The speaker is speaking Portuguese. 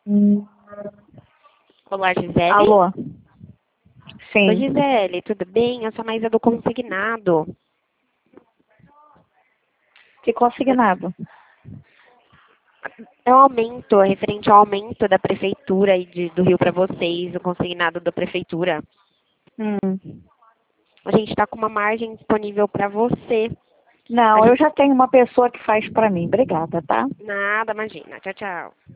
Olá, Gisele. Alô? Oi, Sim. Gisele, tudo bem? Eu sou a Maísa do Consignado. Que consignado? É um aumento, referente ao aumento da prefeitura e do Rio para vocês, o consignado da prefeitura. Hum. A gente está com uma margem disponível para você. A Não, eu gente... já tenho uma pessoa que faz para mim. Obrigada, tá? Nada, imagina. Tchau, tchau.